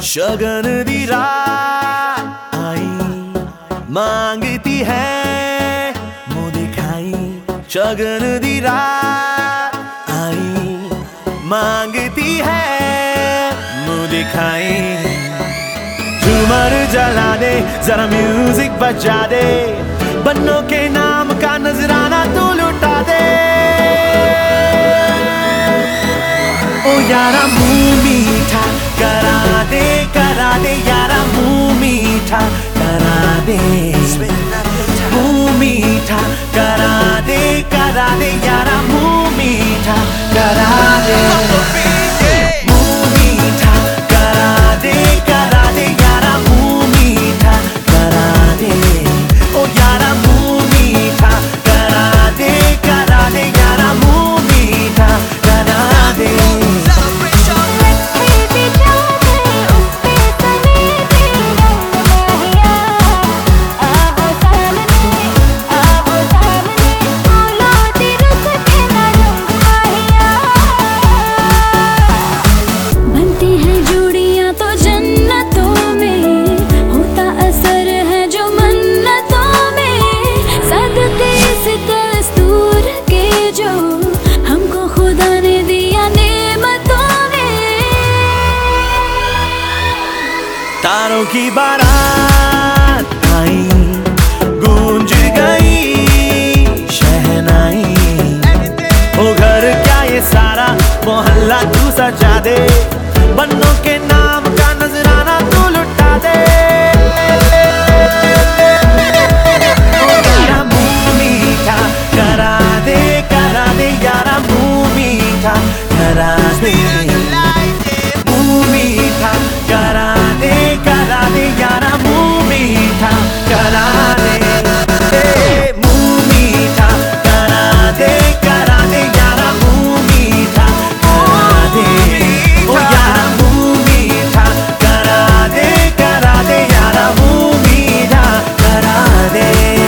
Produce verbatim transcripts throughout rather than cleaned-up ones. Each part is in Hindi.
शगन दी रात आई मांगती है मुँह दिखाई। शगन दी रात आई मांगती है मुँह दिखाई। झूमर जला दे जरा म्यूजिक बजा दे, बन्नों के नाम का नजराना तू लुटा दे। ओ यारा मुँह मीठा करा दे करा दे, यारा मुँह मीठा करा दे। मुँह मीठा करा दे करा दे, यारा मुँह मीठा करा दे। मुँह मीठा करा दे करा दे, यारा मुँह मीठा करा दे। ओ यारा मुँह मीठा करा दे करा दे, यारा मुँह मीठा करा दे। तारों की बारात आई गूंज गई शहनाई। ओ घर क्या ये सारा मोहल्ला तू सजा दे, बन्नों के नाम का नजराना तू लुटा दे। ओ यारा मुँह मीठा करा दे करा दे, यारा मुँह मीठा करा दे। मुँह मीठा करा दे करा दे, यारा मुँह मीठा करा दे। मुँह मीठा करा दे करा दे, यारा मुँह मीठा करा दे। ओ यारा मुँह मीठा करा दे करा दे, यारा मुँह मीठा करा दे।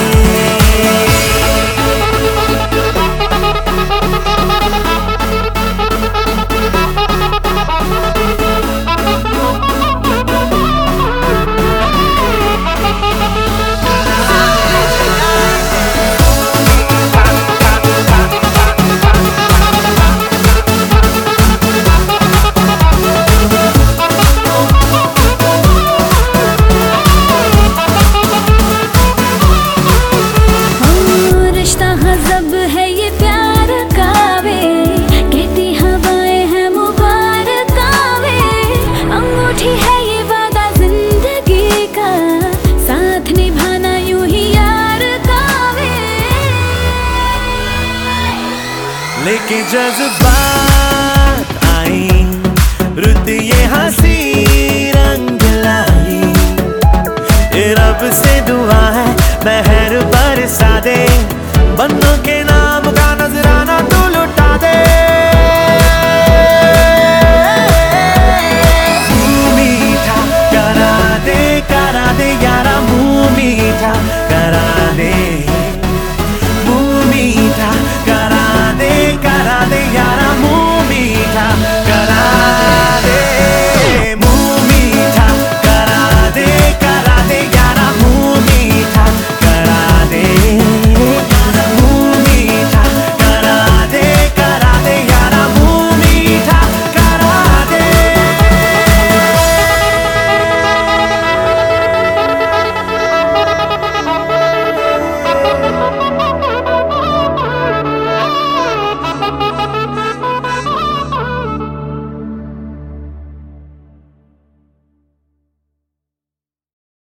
लेके जज्बात आई रुत ये हंसी रंग लाई। रब से दुआ है मैं